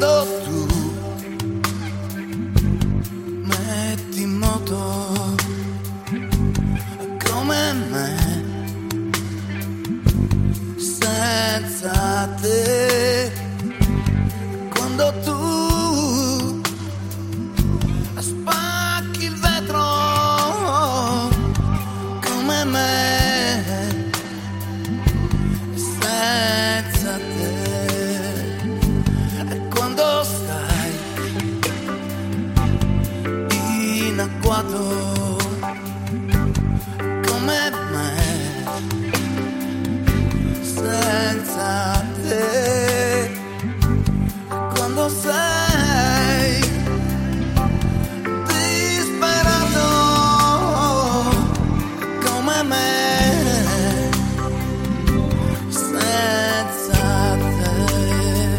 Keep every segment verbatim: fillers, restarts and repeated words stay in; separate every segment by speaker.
Speaker 1: quando tu metti in moto come me, senza te, quando tu spacchi il vetro come me, senza te, e quando stai in agguato come me, senza te, quando sei disperato come me, senza te,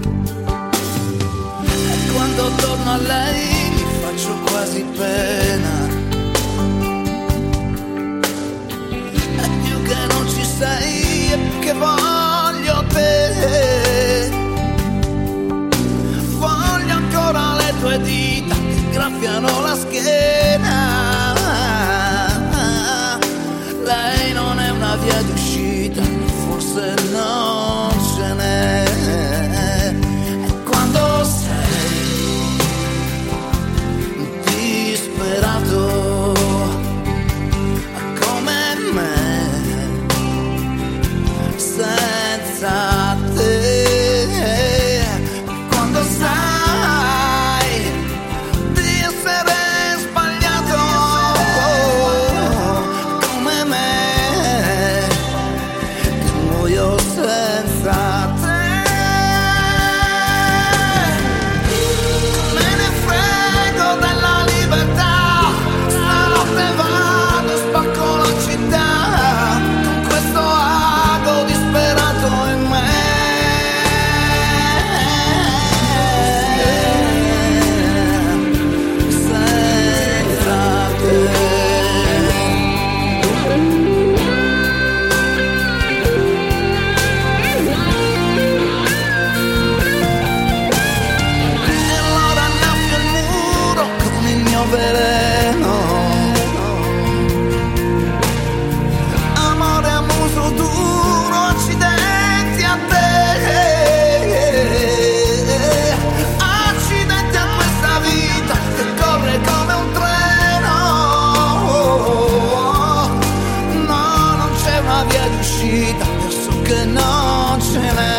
Speaker 1: e quando torno a lei mi faccio quasi pena, e più che non ci sei e più che voglio te, voglio ancora le tue dita che graffiano la schiena. Lei non è una via d'uscita, forse non ce n'è, e quando sei disperato come me, senza te, quando sai di essere sbagliato come me, che muoio senza te, me ne frego della libertà, stanotte vado e spacco la città con questo ago disperato in me, senza te. E allora annaffio il muro con il mio veleno, amore a muso duro, accidenti a te, accidenti a questa vita che corre come un treno, no, non c'è una via d'uscita, adesso che non ce n'è.